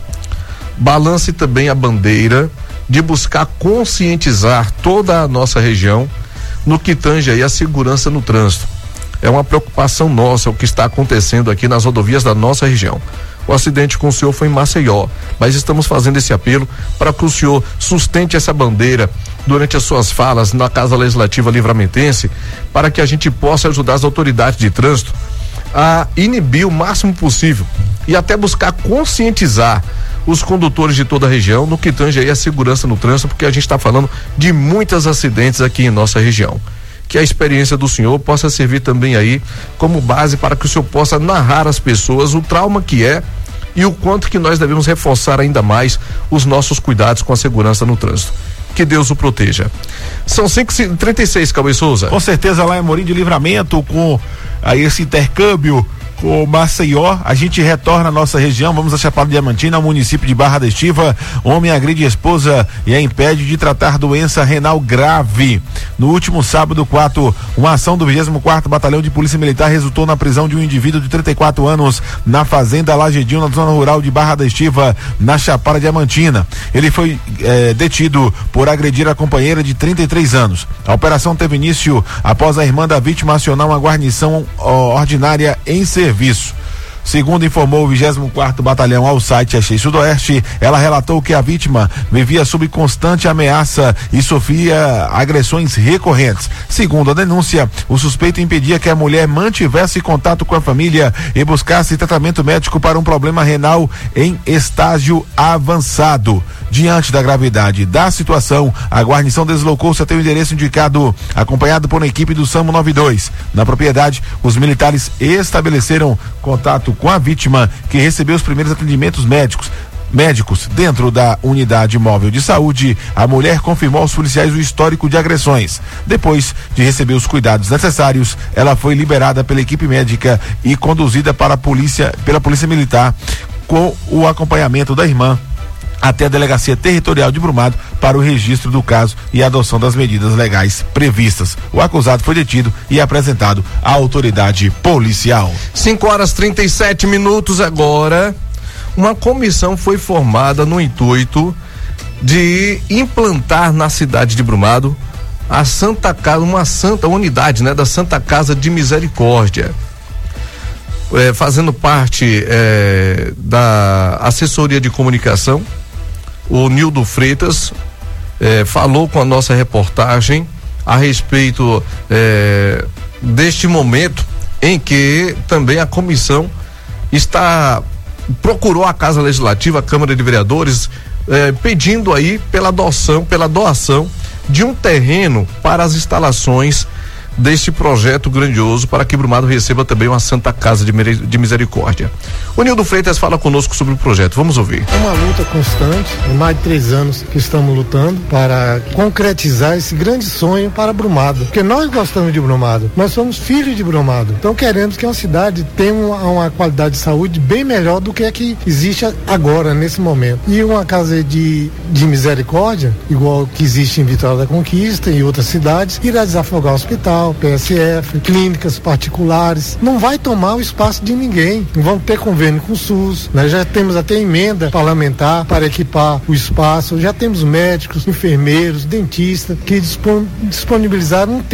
balance também a bandeira de buscar conscientizar toda a nossa região no que tange aí a segurança no trânsito. É uma preocupação nossa o que está acontecendo aqui nas rodovias da nossa região. O acidente com o senhor foi em Maceió, mas estamos fazendo esse apelo para que o senhor sustente essa bandeira durante as suas falas na Casa Legislativa Livramentense, para que a gente possa ajudar as autoridades de trânsito a inibir o máximo possível e até buscar conscientizar os condutores de toda a região no que tange aí a segurança no trânsito, porque a gente está falando de muitos acidentes aqui em nossa região. Que a experiência do senhor possa servir também aí como base para que o senhor possa narrar às pessoas o trauma que é e o quanto que nós devemos reforçar ainda mais os nossos cuidados com a segurança no trânsito. Que Deus o proteja. São cinco e trinta e seis, Cauê Souza. Com certeza lá em Amorim de Livramento, com aí esse intercâmbio com Maceió, a gente retorna à nossa região, vamos a Chapada Diamantina, ao município de Barra da Estiva. Homem agride esposa e a impede de tratar doença renal grave. No último sábado, quatro, uma ação do vigésimo quarto Batalhão de Polícia Militar resultou na prisão de um indivíduo de trinta e quatro anos na fazenda Lagedinho, na zona rural de Barra da Estiva, na Chapada Diamantina. Ele foi eh, detido por agredir a companheira de trinta e três anos. A operação teve início após a irmã da vítima acionar uma guarnição ó, ordinária em serviço. Serviço. Segundo informou o vigésimo quarto Batalhão ao site Achei Sudoeste, ela relatou que a vítima vivia sob constante ameaça e sofria agressões recorrentes. Segundo a denúncia, o suspeito impedia que a mulher mantivesse contato com a família e buscasse tratamento médico para um problema renal em estágio avançado. Diante da gravidade da situação, a guarnição deslocou-se até o endereço indicado, acompanhado por uma equipe do SAMU noventa e dois. Na propriedade, os militares estabeleceram contato com a vítima, que recebeu os primeiros atendimentos médicos. Médicos dentro da unidade móvel de saúde. A mulher confirmou aos policiais o histórico de agressões. Depois de receber os cuidados necessários, ela foi liberada pela equipe médica e conduzida para a polícia, pela polícia militar, com o acompanhamento da irmã até a Delegacia Territorial de Brumado para o registro do caso e a adoção das medidas legais previstas. O acusado foi detido e apresentado à autoridade policial. cinco horas e trinta e sete minutos agora. Uma comissão foi formada no intuito de implantar na cidade de Brumado a Santa Casa, uma santa unidade, né, da Santa Casa de Misericórdia. É, fazendo parte é, da assessoria de comunicação, o Nildo Freitas eh, falou com a nossa reportagem a respeito eh, deste momento em que também a comissão está procurou a Casa Legislativa, a Câmara de Vereadores, eh, pedindo aí pela adoção, pela doação de um terreno para as instalações deste projeto grandioso, para que Brumado receba também uma Santa Casa de, de Misericórdia. O Nildo Freitas fala conosco sobre o projeto. Vamos ouvir. É uma luta constante, há mais de três anos que estamos lutando para concretizar esse grande sonho para Brumado, porque nós gostamos de Brumado, nós somos filhos de Brumado, então queremos que a cidade tenha uma, uma qualidade de saúde bem melhor do que a que existe agora, nesse momento. E uma casa de, de misericórdia, igual que existe em Vitória da Conquista e outras cidades, irá desafogar o hospital, P S F, clínicas particulares, não vai tomar o espaço de ninguém. Vamos ter convênio com o SUS, nós já temos até emenda parlamentar para equipar o espaço, já temos médicos, enfermeiros, dentistas que disponibilizaram um tempo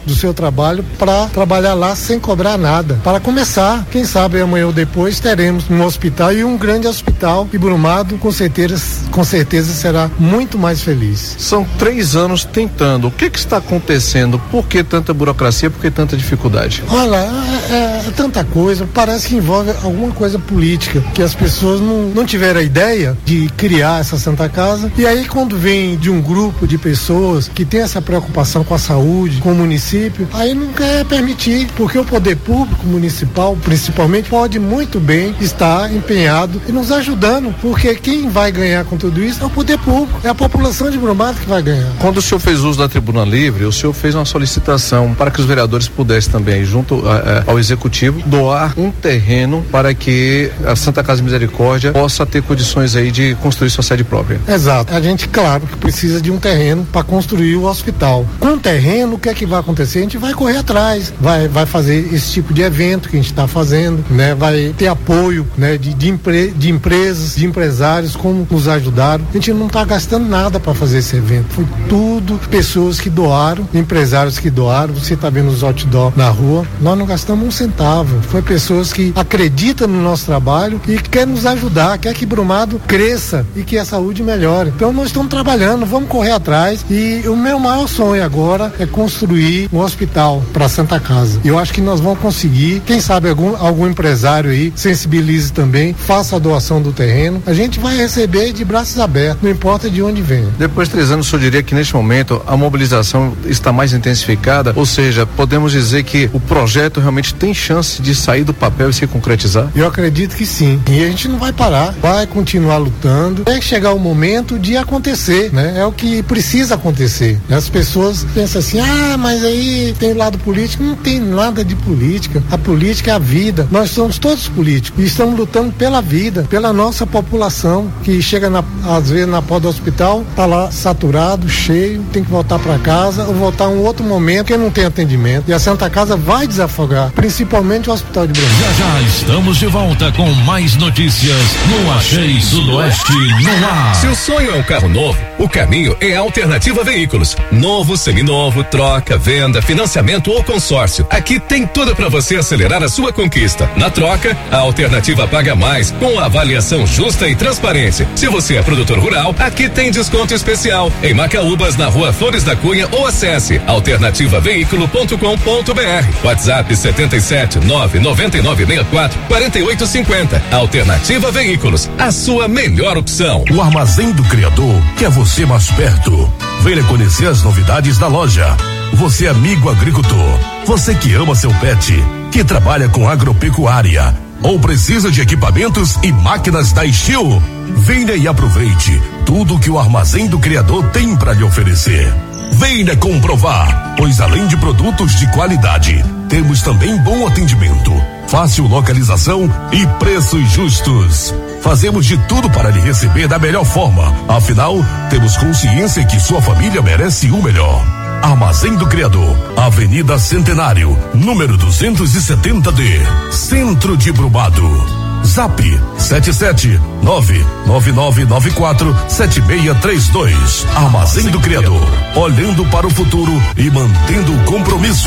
do seu trabalho para trabalhar lá sem cobrar nada. Para começar, quem sabe amanhã ou depois teremos um hospital e um grande hospital e Brumado com certeza, com certeza será muito mais feliz. São três anos tentando. O que que está acontecendo? Por que tanta burocracia? Por que tanta dificuldade? Olha, é, é, é tanta coisa, parece que envolve alguma coisa política, que as pessoas não, não tiveram a ideia de criar essa Santa Casa, e aí quando vem de um grupo de pessoas que tem essa preocupação com a saúde, com o município, aí não quer permitir, porque o poder público municipal, principalmente, pode muito bem estar empenhado e nos ajudando, porque quem vai ganhar com tudo isso é o poder público, é a população de Brumado que vai ganhar. Quando o senhor fez uso da tribuna livre, o senhor fez uma solicitação para que os vereadores pudessem também, junto a, a, ao executivo, doar um terreno para que a Santa Casa Misericórdia possa ter condições aí de construir sua sede própria. Exato. A gente, claro, que precisa de um terreno para construir o hospital. Com o terreno, o que é que vai acontecer? A gente vai correr atrás, vai, vai fazer esse tipo de evento que a gente está fazendo, né? Vai ter apoio, né? De, de, empre, de empresas, de empresários, como nos ajudaram. A gente não está gastando nada para fazer esse evento. Foi tudo pessoas que doaram, empresários que doaram. Você está vendo os outdoor na rua. Nós não gastamos um centavo. Foi pessoas que acreditam no nosso trabalho e quer nos ajudar, quer que Brumado cresça e que a saúde melhore. Então nós estamos trabalhando, vamos correr atrás, e o meu maior sonho agora é construir um hospital para Santa Casa. Eu acho que nós vamos conseguir, quem sabe algum, algum empresário aí sensibilize também, faça a doação do terreno, a gente vai receber de braços abertos, não importa de onde venha. Depois de três anos, o senhor diria que neste momento a mobilização está mais intensificada, ou seja, podemos dizer que o projeto realmente tem chance de sair do papel e se concretizar? Eu acredito que sim, e a gente não vai parar, vai continuar lutando, até chegar o momento de acontecer, né? É o que precisa acontecer. As pessoas pensam assim, ah, mas aí tem lado político. Não tem nada de política. A política é a vida. Nós somos todos políticos e estamos lutando pela vida, pela nossa população, que chega na, às vezes na porta do hospital, tá lá saturado, cheio, tem que voltar para casa ou voltar um outro momento que não tem atendimento. E a Santa Casa vai desafogar, principalmente o Hospital de Brumado. Já já estamos de volta com mais notícias no Achei Sudoeste no ar. Se o sonho é um carro novo, o caminho é a Alternativa Veículos. Novo, seminovo, troca, venda, financiamento ou consórcio. Aqui tem tudo para você acelerar a sua conquista. Na troca, a Alternativa paga mais, com avaliação justa e transparência. Se você é produtor rural, aqui tem desconto especial. Em Macaúbas, na Rua Flores da Cunha, ou acesse alternativa veículo ponto com ponto br. WhatsApp setenta e sete, nove nove nove seis quatro, quatro oito cinco zero. Alternativa Veículos, a sua melhor opção. O Armazém do Criador quer você mais perto. Venha conhecer as novidades da loja. Você, amigo agricultor, você que ama seu pet, que trabalha com agropecuária ou precisa de equipamentos e máquinas da Steel, venha e aproveite tudo que o Armazém do Criador tem para lhe oferecer. Venha comprovar, pois além de produtos de qualidade, temos também bom atendimento, fácil localização e preços justos. Fazemos de tudo para lhe receber da melhor forma. Afinal, temos consciência que sua família merece o melhor. Armazém do Criador, Avenida Centenário, número duzentos e setenta D, Centro de Brumado. Zap sete sete nove nove nove nove quatro sete seis três dois. Armazém do Criador, olhando para o futuro e mantendo o compromisso.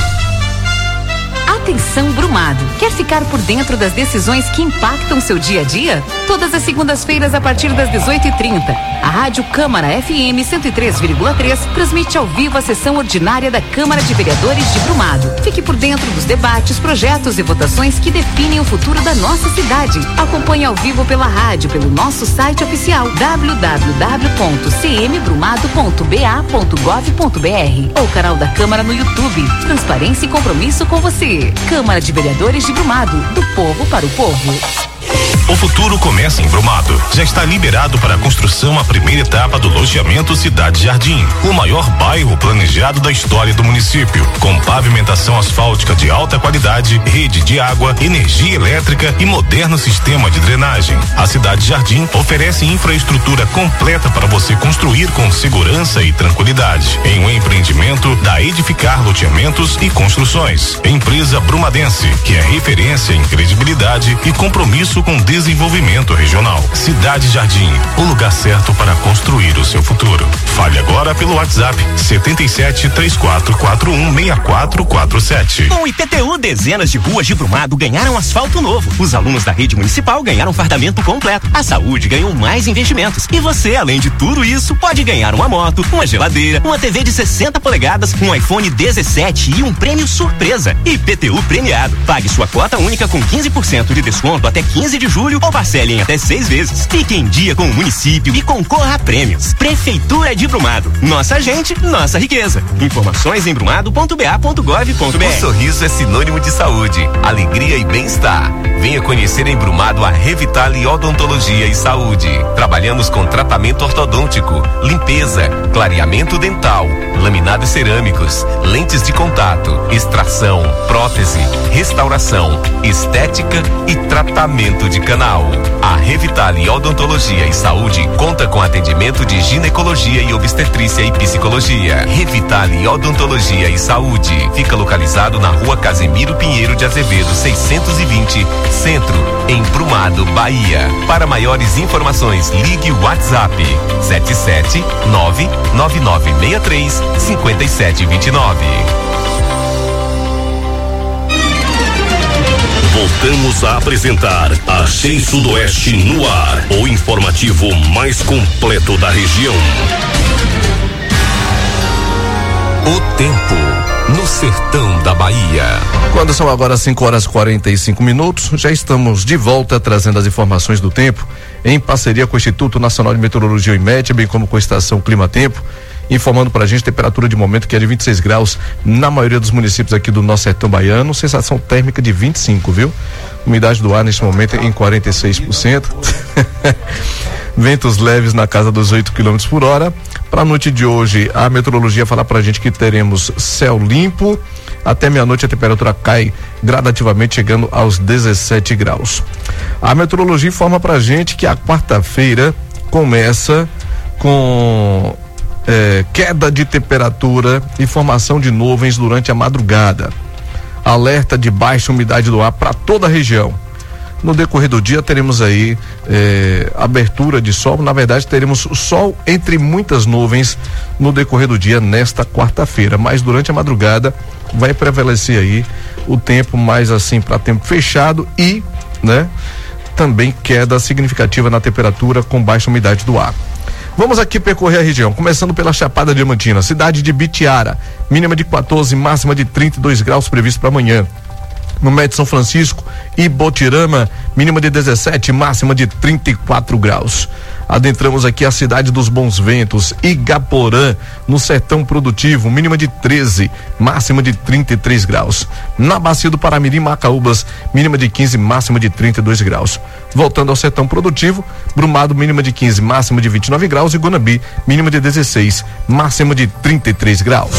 Atenção Brumado, quer ficar por dentro das decisões que impactam seu dia a dia? Todas as segundas-feiras a partir das dezoito e trinta, a Rádio Câmara F M cento e três vírgula três transmite ao vivo a sessão ordinária da Câmara de Vereadores de Brumado. Fique por dentro dos debates, projetos e votações que definem o futuro da nossa cidade. Acompanhe ao vivo pela rádio, pelo nosso site oficial w w w ponto c m brumado ponto b a ponto gov ponto b r ou canal da Câmara no YouTube. Transparência e compromisso com você. Câmara de Vereadores de Brumado, do povo para o povo. O futuro começa em Brumado. Já está liberado para a construção a primeira etapa do loteamento Cidade Jardim, o maior bairro planejado da história do município, com pavimentação asfáltica de alta qualidade, rede de água, energia elétrica e moderno sistema de drenagem. A Cidade Jardim oferece infraestrutura completa para você construir com segurança e tranquilidade, em um empreendimento da Edificar Loteamentos e Construções, empresa brumadense, que é referência em credibilidade e compromisso com desenvolvimento Desenvolvimento Regional. Cidade Jardim, o lugar certo para construir o seu futuro. Fale agora pelo WhatsApp setenta e sete, três quatro quatro um, seis quatro quatro sete. Com o I P T U, dezenas de ruas de Brumado ganharam asfalto novo. Os alunos da rede municipal ganharam fardamento completo. A saúde ganhou mais investimentos. E você, além de tudo isso, pode ganhar uma moto, uma geladeira, uma T V de sessenta polegadas, um iPhone dezessete e um prêmio surpresa. I P T U premiado. Pague sua cota única com quinze por cento de desconto até quinze de julho ou parcele em até seis vezes. Fique em dia com o município e concorra a prêmios. Prefeitura de Brumado. Nossa gente, nossa riqueza. Informações em brumado ponto b a ponto gov ponto b r. O sorriso é sinônimo de saúde, alegria e bem-estar. Venha conhecer em Brumado a Revitale Odontologia e Saúde. Trabalhamos com tratamento ortodôntico, limpeza, clareamento dental, laminados cerâmicos, lentes de contato, extração, prótese, restauração, estética e tratamento de canal. A Revitale Odontologia e Saúde conta com atendimento de ginecologia e obstetrícia e psicologia. Revitale Odontologia e Saúde fica localizado na Rua Casemiro Pinheiro de Azevedo seiscentos e vinte, Centro, em Brumado, Bahia. Para maiores informações, ligue o WhatsApp sete sete nove nove nove seis três cinco sete dois nove. Voltamos a apresentar Achei Sudoeste no ar, o informativo mais completo da região. O tempo no sertão da Bahia. Quando são agora cinco horas e quarenta e cinco minutos, já estamos de volta trazendo as informações do tempo em parceria com o Instituto Nacional de Meteorologia, o IMET, bem como com a estação Clima Tempo, informando pra gente temperatura de momento que é de vinte e seis graus na maioria dos municípios aqui do nosso sertão baiano, sensação térmica de vinte e cinco, viu? Umidade do ar neste momento em quarenta e seis por cento. Ventos leves na casa dos oito quilômetros por hora. Para a noite de hoje, a meteorologia fala pra gente que teremos céu limpo. Até meia-noite a temperatura cai gradativamente, chegando aos dezessete graus. A meteorologia informa pra gente que a quarta-feira começa com é, queda de temperatura e formação de nuvens durante a madrugada. Alerta de baixa umidade do ar para toda a região. No decorrer do dia teremos aí eh, abertura de sol, na verdade teremos sol entre muitas nuvens no decorrer do dia nesta quarta-feira, mas durante a madrugada vai prevalecer aí o tempo mais assim para tempo fechado e, né, também queda significativa na temperatura com baixa umidade do ar. Vamos aqui percorrer a região, começando pela Chapada Diamantina, cidade de Bitiara, mínima de quatorze, máxima de trinta e dois graus previsto para amanhã. No Médio São Francisco e Botirama, mínima de dezessete, máxima de trinta e quatro graus. Adentramos aqui a cidade dos Bons Ventos, Igaporã, no Sertão Produtivo, mínima de treze, máxima de trinta e três graus. Na Bacia do Paramirim, Macaúbas, mínima de quinze, máxima de trinta e dois graus. Voltando ao Sertão Produtivo, Brumado, mínima de quinze, máxima de vinte e nove graus, e Guanabi, mínima de dezesseis, máxima de trinta e três graus.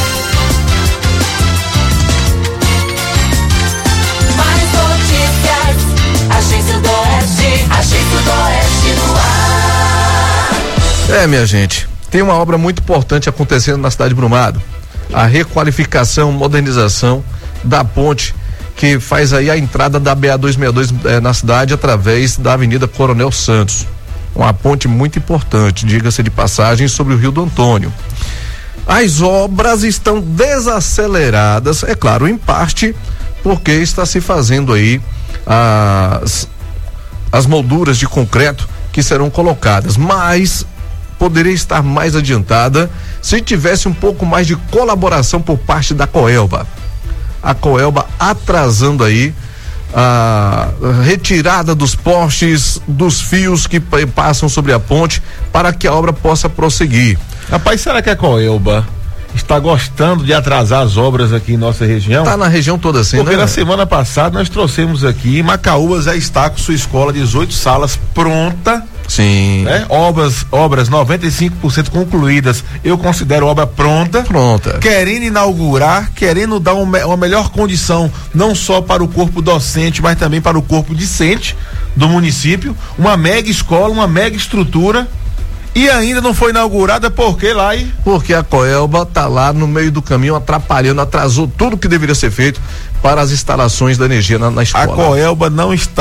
É, minha gente, tem uma obra muito importante acontecendo na cidade de Brumado. A requalificação, modernização da ponte que faz aí a entrada da B A duzentos e sessenta e dois eh, na cidade através da Avenida Coronel Santos. Uma ponte muito importante, diga-se de passagem, sobre o Rio do Antônio. As obras estão desaceleradas, é claro, em parte porque está se fazendo aí as, as molduras de concreto que serão colocadas, mas poderia estar mais adiantada se tivesse um pouco mais de colaboração por parte da Coelba. A Coelba atrasando aí a retirada dos postes, dos fios que passam sobre a ponte para que a obra possa prosseguir. Rapaz, será que a Coelba está gostando de atrasar as obras aqui em nossa região? Está na região toda assim, Porque né? na semana passada nós trouxemos aqui, Macaúbas já está com sua escola de dezoito salas pronta. Sim. Né? Obras, obras noventa e cinco por cento concluídas. Eu considero obra pronta. Pronta. Querendo inaugurar, querendo dar uma, uma melhor condição, não só para o corpo docente, mas também para o corpo discente do município. Uma mega escola, uma mega estrutura. E ainda não foi inaugurada porque lá e... Porque a Coelba tá lá no meio do caminho atrapalhando, atrasou tudo que deveria ser feito para as instalações da energia na, na escola. A Coelba não está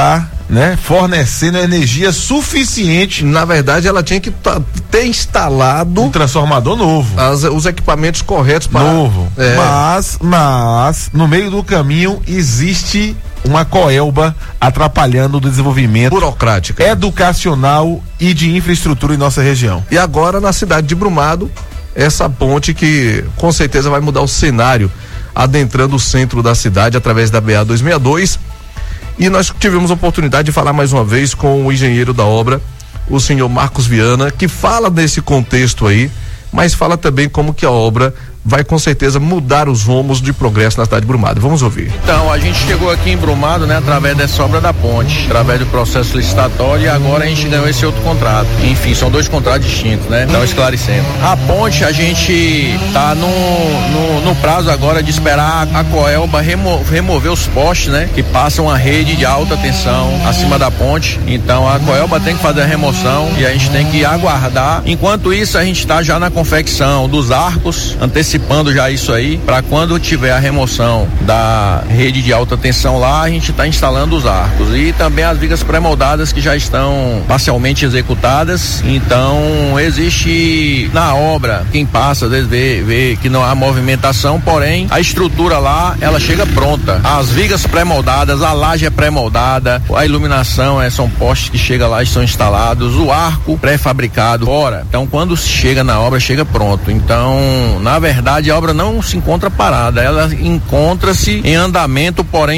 né, fornecendo energia suficiente. Na verdade, ela tinha que tá, ter instalado um transformador novo, as, os equipamentos corretos para novo. É. Mas, mas no meio do caminho existe uma coelba atrapalhando o desenvolvimento burocrático, educacional e de infraestrutura em nossa região. E agora na cidade de Brumado, essa ponte que com certeza vai mudar o cenário, adentrando o centro da cidade através da B A duzentos e sessenta e dois. E nós tivemos a oportunidade de falar mais uma vez com o engenheiro da obra, o senhor Marcos Viana, que fala desse contexto aí, mas fala também como que a obra vai com certeza mudar os rumos de progresso na cidade de Brumado. Vamos ouvir. Então, a gente chegou aqui em Brumado, né, através dessa obra da ponte, através do processo licitatório, e agora a gente ganhou esse outro contrato. Enfim, são dois contratos distintos, né? Então, esclarecendo. A ponte, a gente tá no, no, no prazo agora de esperar a Coelba remo, remover os postes, né? Que passam uma rede de alta tensão acima da ponte. Então, a Coelba tem que fazer a remoção e a gente tem que aguardar. Enquanto isso, a gente tá já na confecção dos arcos, antecipando antecipando já isso aí, para quando tiver a remoção da rede de alta tensão lá, a gente está instalando os arcos e também as vigas pré-moldadas que já estão parcialmente executadas. Então existe na obra, quem passa às vezes vê, vê que não há movimentação, porém a estrutura lá ela chega pronta, as vigas pré-moldadas, a laje é pré-moldada, a iluminação é, são postes que chegam lá e são instalados, o arco pré-fabricado fora. Então quando chega na obra chega pronto. Então na verdade a obra não se encontra parada, ela encontra-se em andamento, porém